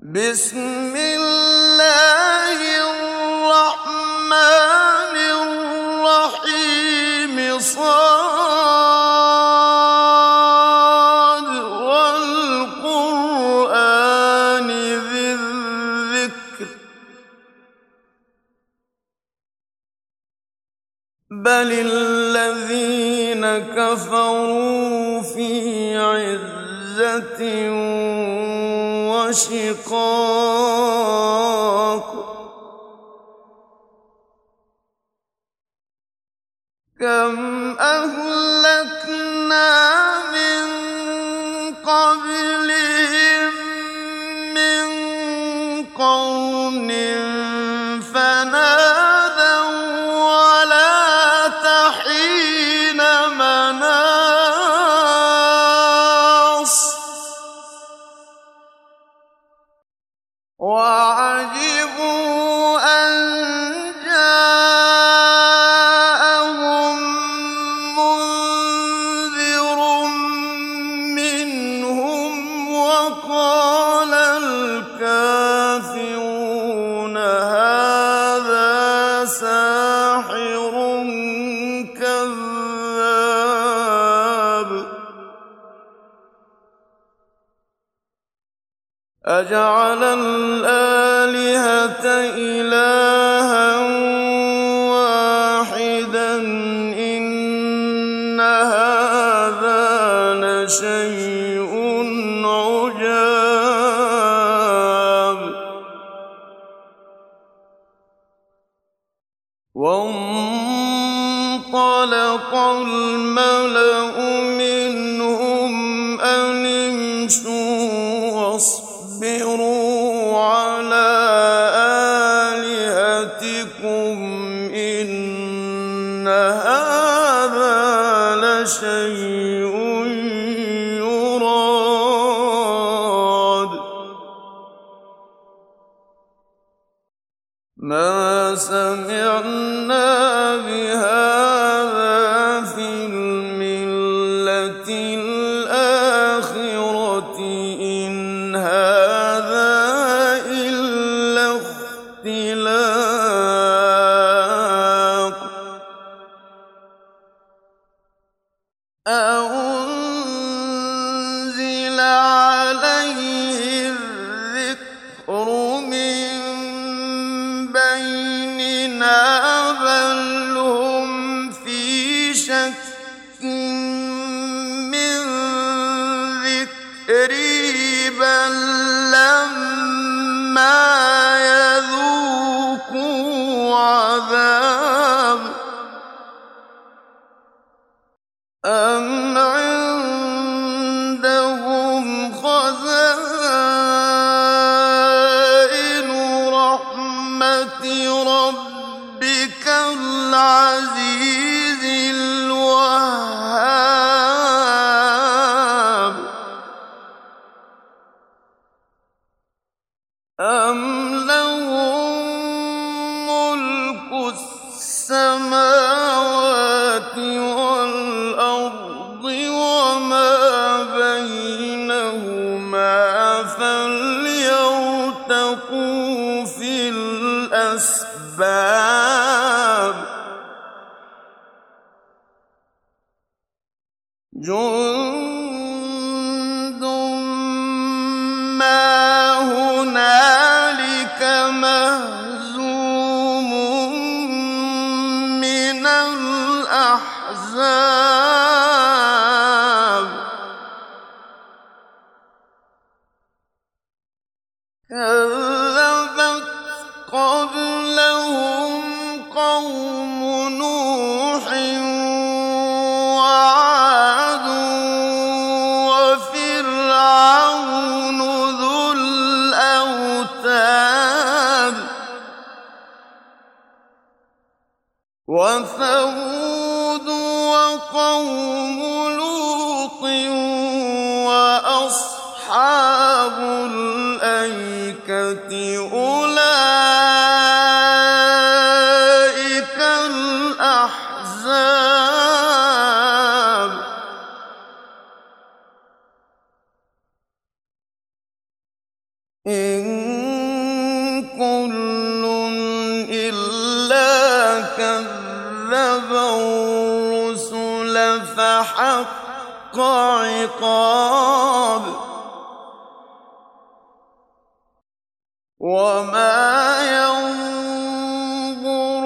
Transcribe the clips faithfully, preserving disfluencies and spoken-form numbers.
بسم الله الرحمن الرحيم صاد والقرآن ذي الذكر بل الذين كفروا في عزة وشقاق كم أهلكنا من قبلهم من قرن فنادوا ولا تحين مناص وعجبوا أن جاءهم منذر منهم وقال الكافرون هذا ساحر كذاب أجعل الآلهة إلها واحدا إن هذا لشيء عجاب وانطلق الملأ منهم أن امشوا واصبروا على آلهتكم إن هذا لشيء يراد ما سمعنا بهذا في الملة الآخرة إن هذا إلا اختلاق أنزل عليه الذكر من بيننا بل هم في شك من ذكري بل لما يذوقوا عذاب أم عندهم خزائن رحمة ربك العزيز الوهاب أم لهم ملك السماوات والأرض وما بينهما فليرتقوا في الأسباب جند ما هنالك مهزوم من الأحزاب كذبت قبلهم قوم نوح وعاد وفرعون ذو الأوتاد وثمود وقوم لوط وأصحاب الأيكة أولئك الأحزاب إن كل إلا كذب الرسل فحق عقاب وما ينظر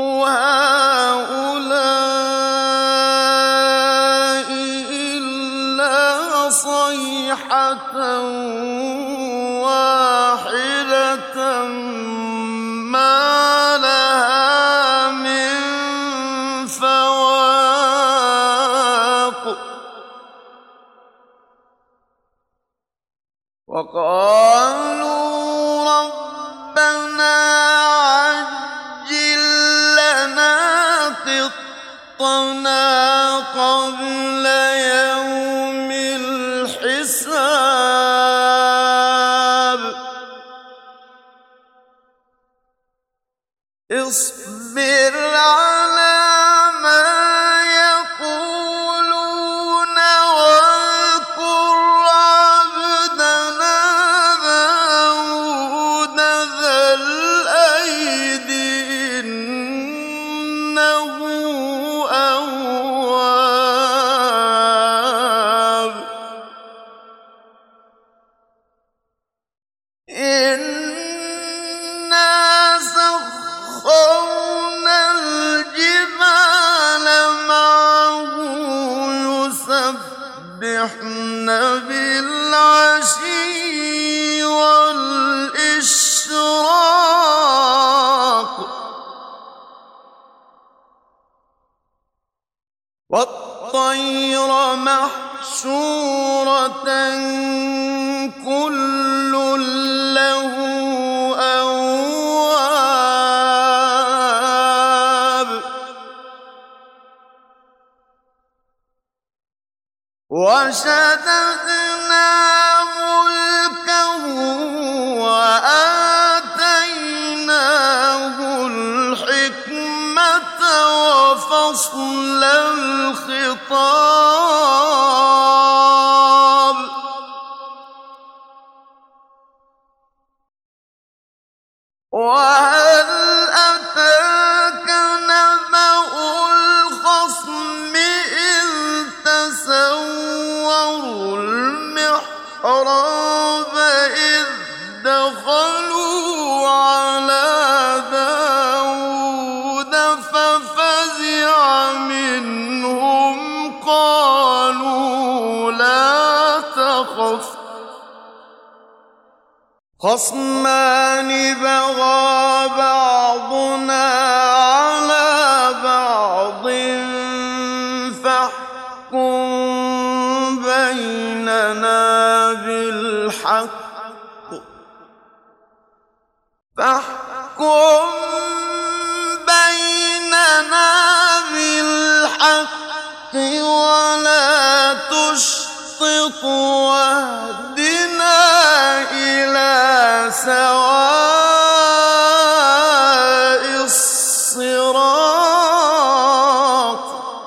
هؤلاء إلا صيحة واحدة ما لها من فواق وقالوا ربنا عجل لنا قطنا قبل يوم الحساب اصبر على ما يقولون واذكر عبدنا داود ذا الأيد إنه أواب إنا سخرنا الجبال معه يسبحن بالعشي والإشراق والطير محشورة كل له أواب وشددنا ملكه وآتيناه الحكمة وفصل الخطاب وهل أتاك نبأ الخصم إذ تسوروا المحراب إذ دخلوا على داود ففزع منهم قالوا لا تخف خصمان بغى بعضنا على بعض فاحكم بيننا بالحق فاحكم بيننا بالحق ولا تشطط واهدنا إلى سواء الصراط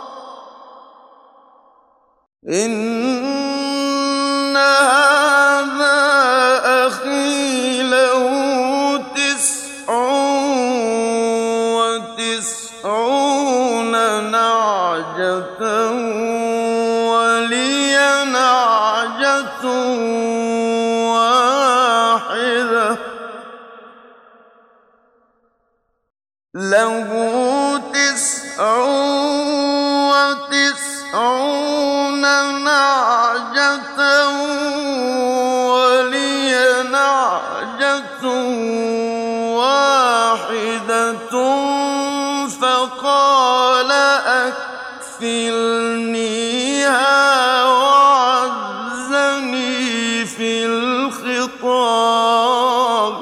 إن هذا أخي له تسع وتسعون نعجة ولي نعجة واحدة له تسع وتسعون نعجة ولي نعجة واحدة فقال أكفلنيها وعزني في الخطاب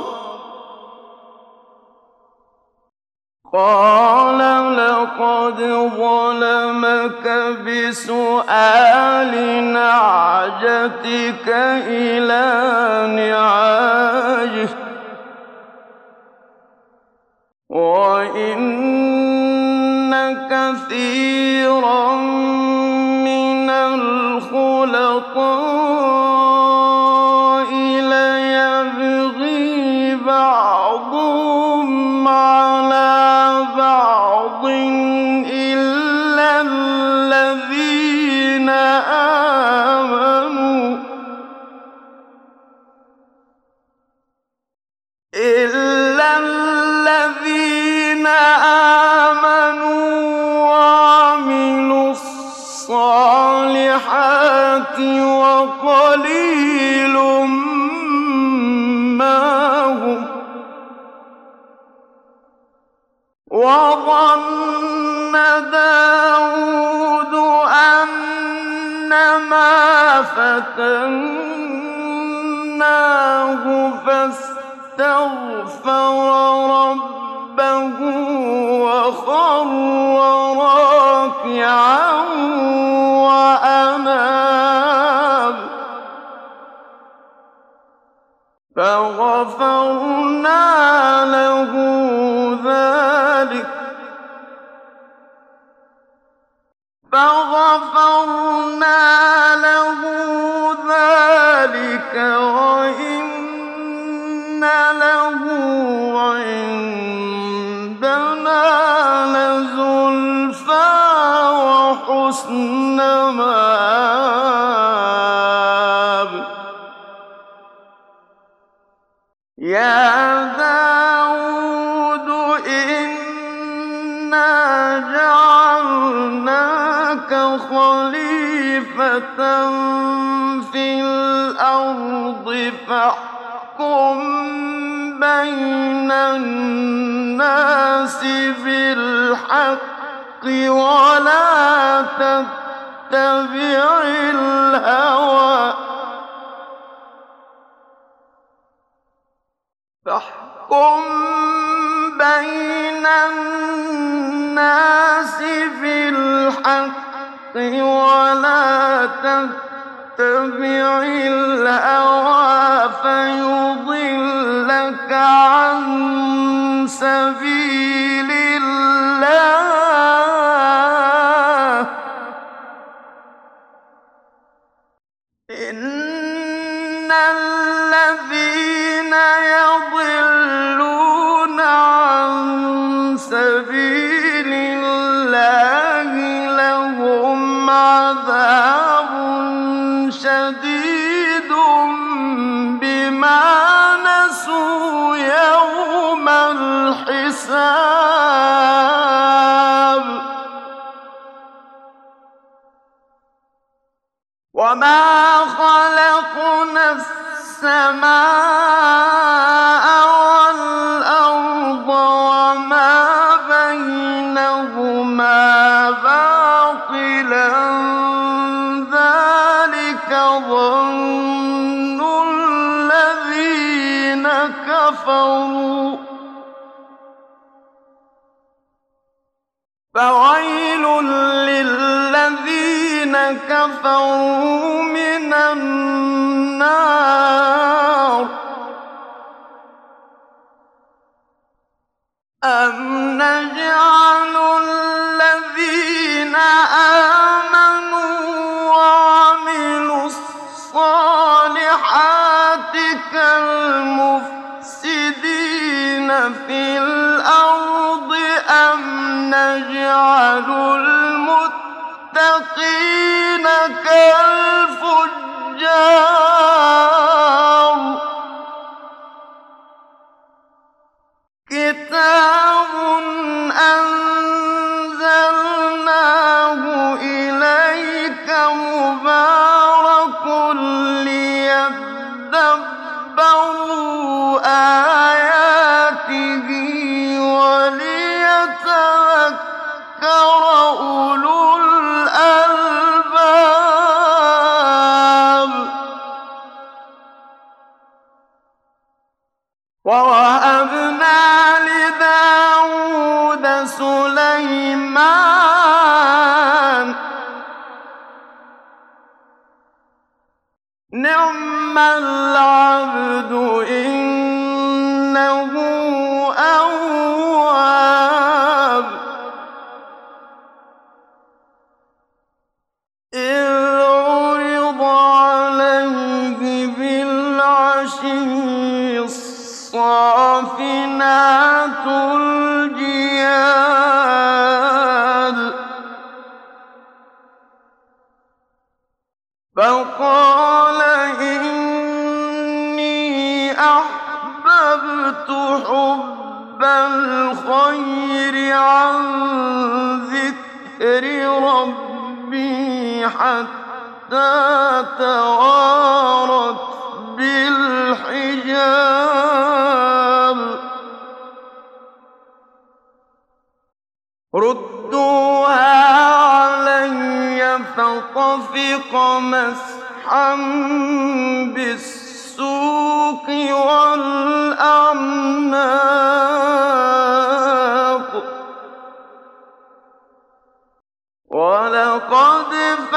قال لقد ظلمك بسؤال نعجتك إلى نعاجه وإن كثيرا من الخلطاء ليبغي بَعْضُهُمْ عَلَىٰ بَعْضٍ إِلَّا الَّذِينَ آمَنُوا إِلَّا الَّذِينَ آمَنُوا وَعَمِلُوا الصَّالِحَاتِ وَقَلِيلٌ مَّا هُمْ ۗ وَظَنَّ دَاوُودُ أَنَّمَا فَتَنَّاهُ فَاسْتَغْفَرَ رَبَّهُ وَخَرَّ رَاكِعًا وَأَنَابَ ۩ فَغَفَرْنَا لَهُ ذَٰلِكَ فَغَفَرْنَا لَهُ ذَٰلِكَ وَإِنَّ لَهُ عِندَنَا لَزُلْفَىٰ وَحُسْنَ مَآبٍ يَا دَاوُودُ إِنَّا جَعَلْنَاكَ خَلِيفَةً فِي الْأَرْضِ فَاحْكُم بَيْنَ النَّاسِ بِالْحَقِّ وَلَا تَتَّبِعِ الْهَوَىٰ فاحكم بين الناس بالحق ولا تتبع الهوى فيضلك عن سبيل الله إن الذين يضلون عن سبيل الله لهم عذاب شديد بما نسوا يوم الحساب وما خلقنا السماء والأرض وما بينهما باطلا ذلك ظن الذين كفروا فويل للذين كفروا من النار أم نجعل الذين آمنوا وعملوا الصالحات كالمفسدين في الأرض أم نجعل المتقين كالفجار كتاب أنزلناه إليك مبارك ليدبروا آياته وليتذكر أولو الألباب ووهبنا لداود سليمان نعم العبد إنه أواب إذ عرض عليه بالعشي الصافنات الصافنات الجياد فقال إني أحببت حب الخير عن ذكر ربي حتى توارت بالحجاب ردوها علي فطفق مسحا بالسوق والأعناق ولقد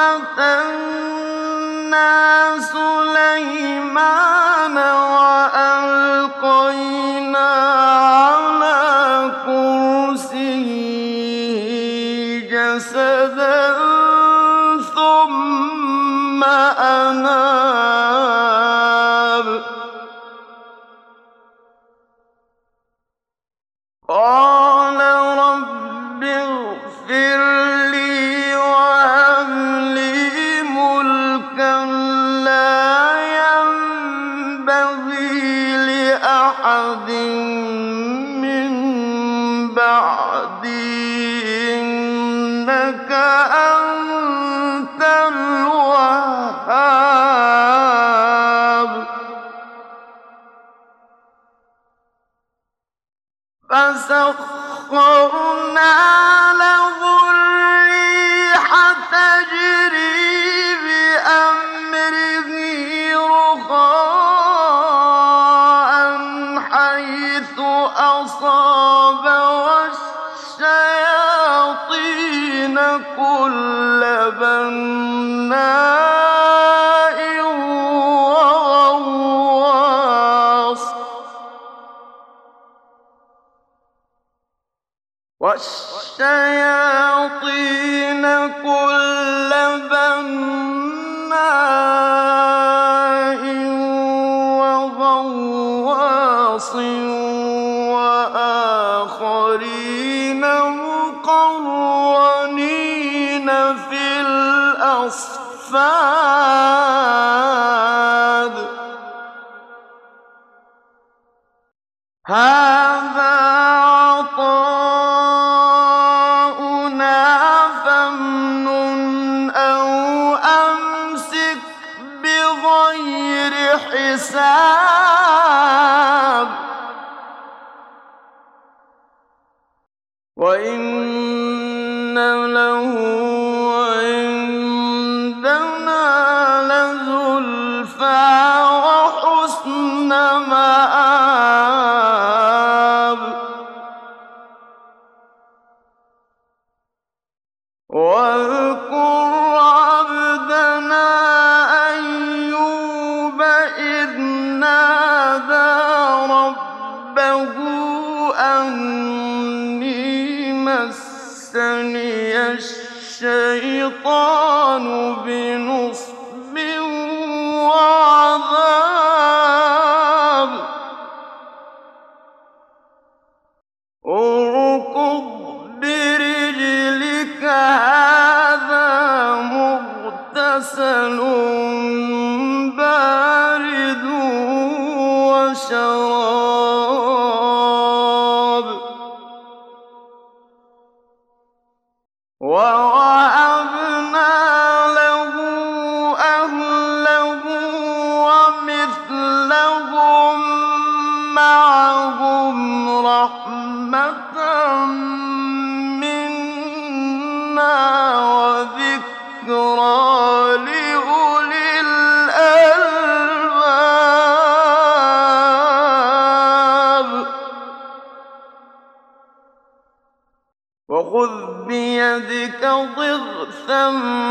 فتنا سليمان وألقينا على كرسيه جسدا ثم أناب قال رب اغفر لي وهب لي ملكا لا ينبغي لأحد من بعدي إنك أنت الوهاب فسخرنا له الريح تجري بأمره رخاء حيث أصاب والشياطين كل بناء وغواص والشياطين كل بناء وغواص وآخرين مقرنين في الأصفاد هذا عطاؤنا فامنن أو أمسك بغير حساب وإن له عندنا لزلفى وحسن مآب واذكر عبدنا أيوب إذ نادى ربه أني مسني الشيطان بنصب وعذاب اركض برجلك هذا مغتسل بارد وشراب ووهبنا له أهله ومثلهم معهم رحمة منا وذكرى لأولي الألباب وخذ بيدك ضغثا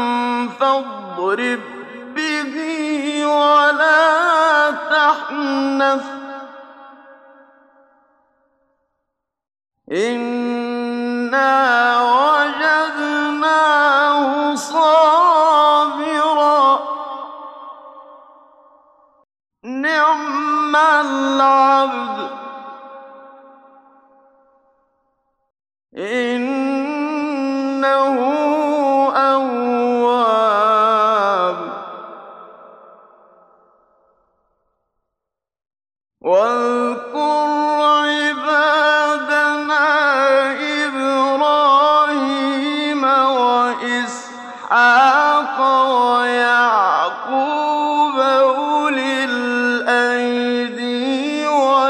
فاضرب به ولا تحنث إنا وجدناه صابرا نعم العبد إِنَّهُ أَوَّابٌ. واذكر عبادنا إبراهيم وإسحاق ويعقوب أولي الأيدي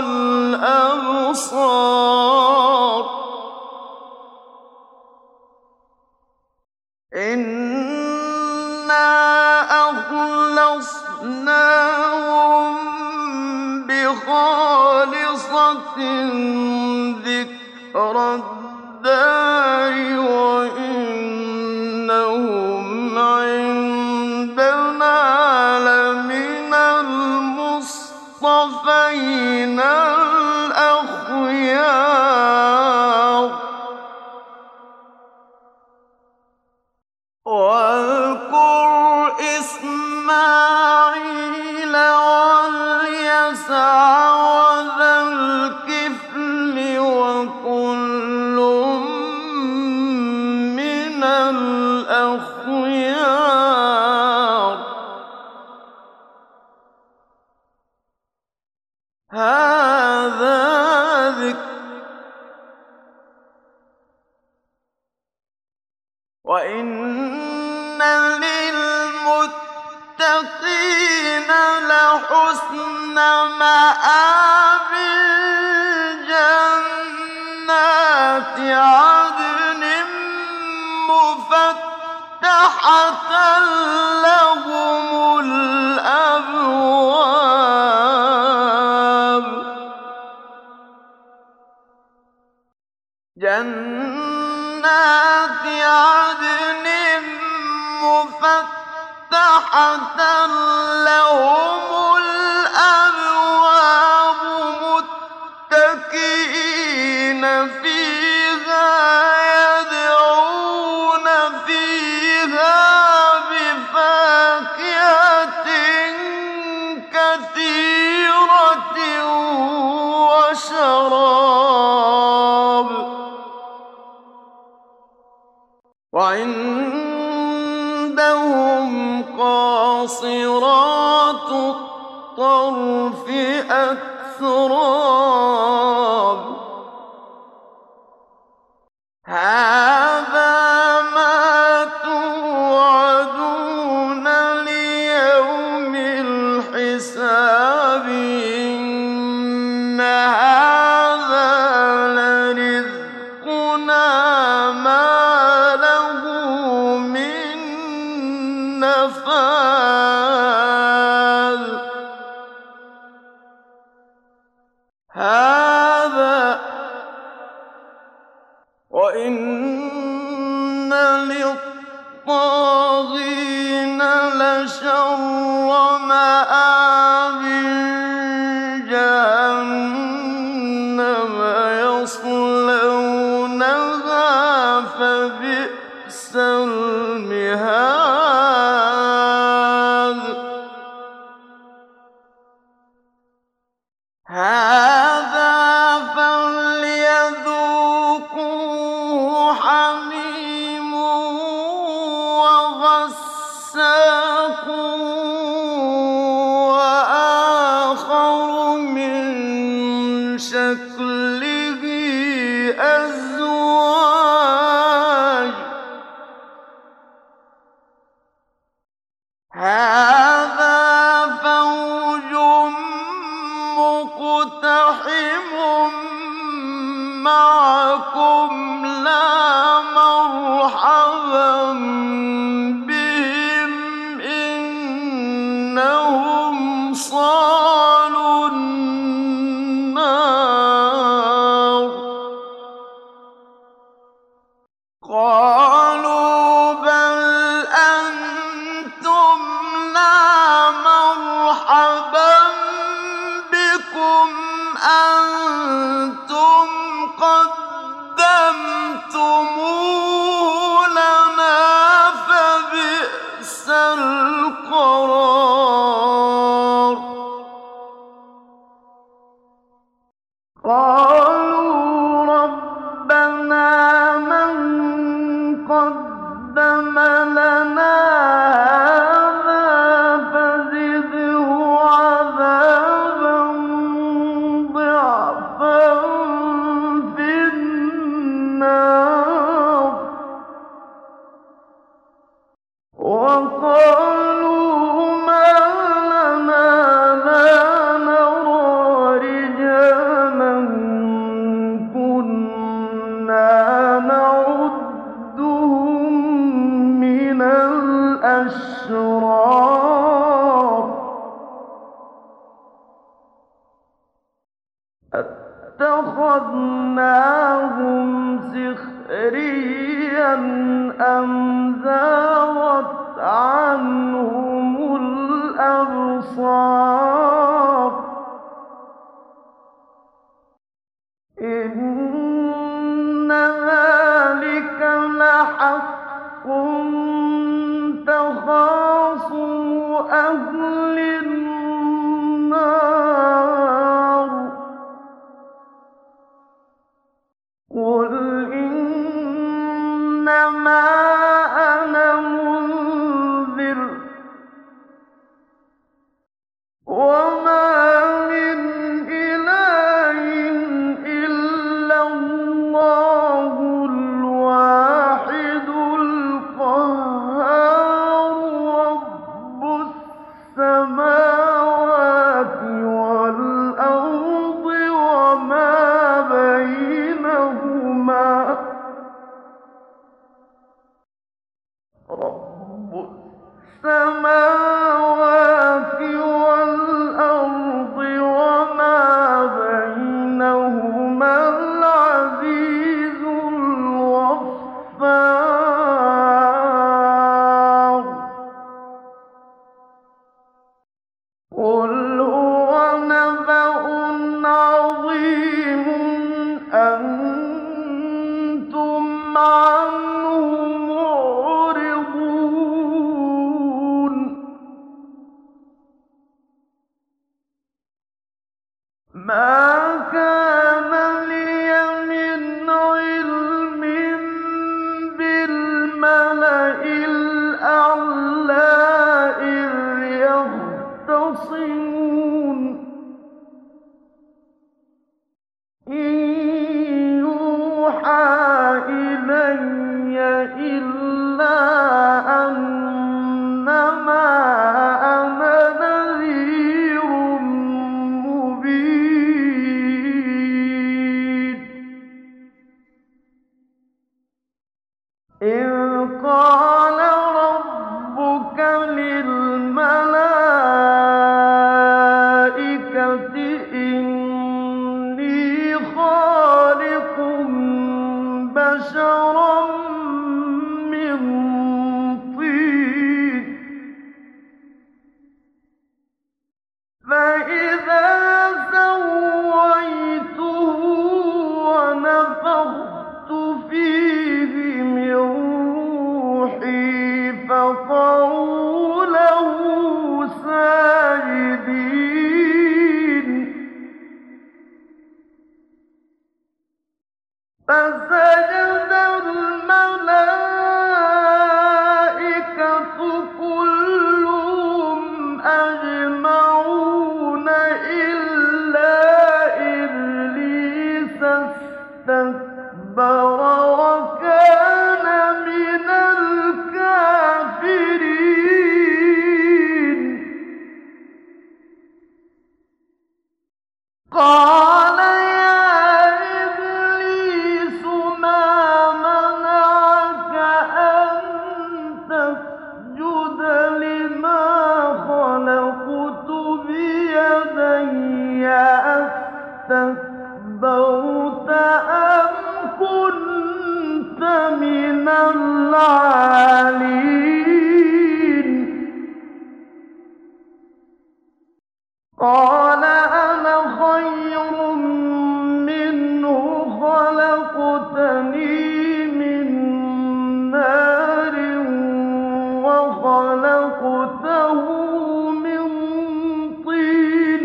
والأبصار إنا أخلصناهم بخالصة ذكرى الدار وإنهم عندنا لمن المصطفين الأخيار. واذكر إسماعيل واليسع وذا الكفل وكل من الأخيار. هذا ذكر وإن للمتقين لحسن مآب. جنات عدن مفتحة لهم الأبواب. جنات عدن مفتحة لهم الأبواب متكئين فيها يدعون فيها بفاكهة كثيرة وشراب. وعندهم قاصرات الطرف أتراب. هذا ما توعدون ليوم الحساب. إن هذا لرزقنا ما له من نفاد. هذا وإن للطاغين لشر مآب. جهنم يصلونها فبئس المهاد. هذا فليذوقوه حميم وغساق وآخر من شكله أزواج. هذا فوج مقتحم معكم لا مرحبا بهم إنهم صالوا النار. قالوا بل أنتم لا مرحبا بكم أنتم قدمتموه لنا فبئس القرار. قالوا ربنا أَفَاتَّخَذْنَاهُمْ سِخْرِيًّا أَمْ زَاغَتْ عَنْهُمُ الْأَبْصَارُ إِنَّ ذَٰلِكَ لَحَقٌّ تَخَاصُمُ أَهْلِ النَّارِ قُلْ إِنَّمَا أَنَا مُنذِرٌ ۖ وَمَا مِنْ إِلَٰهٍ إِلَّا اللَّهُ الْوَاحِدُ الْقَهَّارُ رَبُّ السَّمَاوَاتِ وَالْأَرْضِ وَمَا بَيْنَهُمَا رَبُّ السَّمَاوَاتِ وَالْأَرْضِ وَمَا بَيْنَهُمَا الْعَزِيزُ الْغَفَّارُ قُلْ هُوَ نَبَأٌ عَظِيمٌ أَنتُمْ عَنْهُ مُعْرِضُونَ مَا كَانَ لِيَ مِنْ عِلْمٍ بِالْمَلَإِ الْأَعْلَىٰ إِذْ يَخْتَصِمُونَ إِن يُوحَىٰ إِلَيَّ إِلَّا أَنَّمَا أَنَا نَذِيرٌ مُّبِينٌ إِذْ قَالَ رَبُّكَ لِلْمَلَائِكَةِ إِنِّي خَالِقٌ بَشَرًا مِّن طِينٍ فَإِذَا سَوَّيْتُهُ وَنَفَخْتُ فِيهِ مِن رُّوحِي فَقَعُوا لَهُ سَاجِدِينَ فَسَجَدَ الْمَلَائِكَةُ كُلُّهُمْ أَجْمَعُونَ إِلَّا إِبْلِيسَ اسْتَكْبَرَ وَكَانَ مِنَ الْكَافِرِينَ قَالَ يَا إِبْلِيسُ مَا مَنَعَكَ أَن تَسْجُدَ لِمَا خَلَقْتُ بِيَدَيَّ أَسْتَكْبَرْتَ أَمْ كُنتَ مِنَ الْعَالِينَ قَالَ أَنَا خَيْرٌ مِّنْهُ خَلَقْتَنِي مِن نَّارٍ وَخَلَقْتَهُ مِن طِينٍ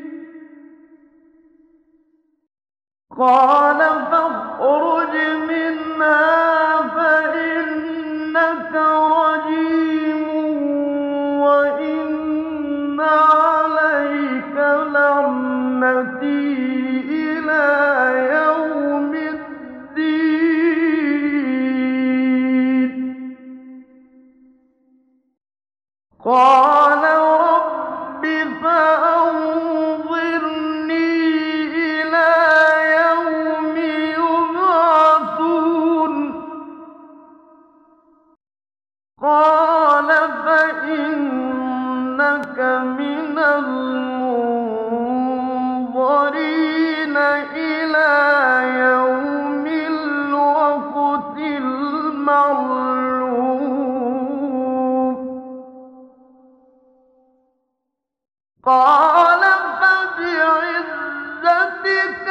قَالَ فَاخْرُجْ مِنْهَا فَإِنَّكَ رَجِيمٌ وَإِنَّ عَلَيْكَ لَعْنَتِي إِلَىٰ يَوْمِ الدِّينِ قَالَ رَبِّ فَأَنظِرْنِي إِلَىٰ يَوْمِ يُبْعَثُونَ إِلَىٰ يَوْمِ الْوَقْتِ الْمَعْلُومِ قَالَ فَبِعِزَّتِكَ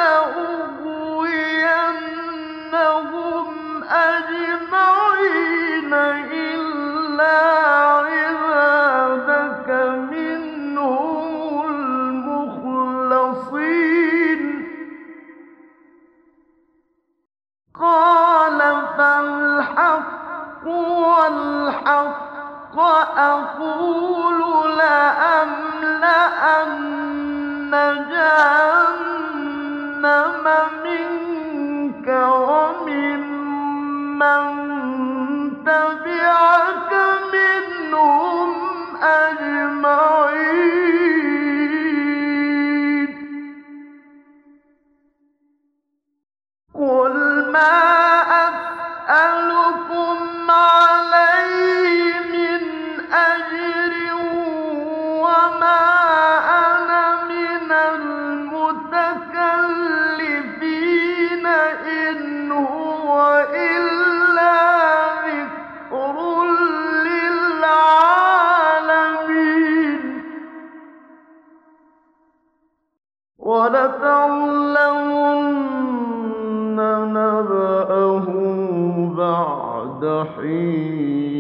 لَأُغْوِيَنَّهُمْ أَجْمَعِينَ إِلَّا عِبَادَكَ مِنْهُمُ الْمُخْلَصِينَ قَالَ فَالْحَقُّ وَالْحَقَّ أَقُولُ لَأَمْلَأَنَّ جَهَنَّمَ مِنكَ وَمِمَّن تَبِعَكَ مِنْهُمْ أَجْمَعِينَ قُلْ مَا أَسْأَلُكُمْ عَلَيْهِ مِنْ أَجْرٍ وَمَا أَنَا مِنَ الْمُتَكَلِّفِينَ إِنْ هُوَ إِلَّا ذِكْرٌ لِّلْعَالَمِينَ وَلَتَعْلَمُنَّ نَبَأَهُ بَعْدَ حِينٍ